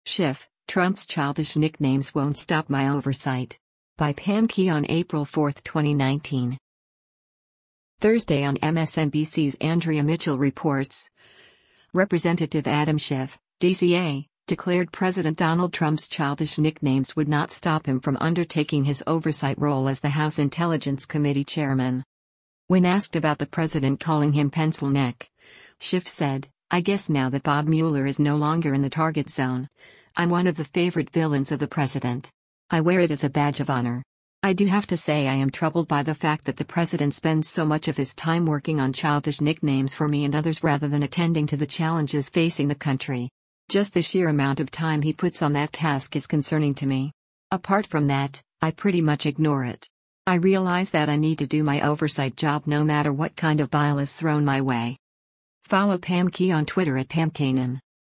Schiff, Trump's childish nicknames won't stop my oversight. By Pam Key on April 4, 2019. Thursday on MSNBC's Andrea Mitchell reports. Representative Adam Schiff, DCA, declared President Donald Trump's childish nicknames would not stop him from undertaking his oversight role as the House Intelligence Committee chairman. When asked about the president calling him pencil neck, Schiff said, "I guess now that Bob Mueller is no longer in the target zone, I'm one of the favorite villains of the president. I wear it as a badge of honor. I do have to say I am troubled by the fact that the president spends so much of his time working on childish nicknames for me and others rather than attending to the challenges facing the country. Just the sheer amount of time he puts on that task is concerning to me. Apart from that, I pretty much ignore it. I realize that I need to do my oversight job no matter what kind of bile is thrown my way." Follow Pam Key on Twitter at PamKanan.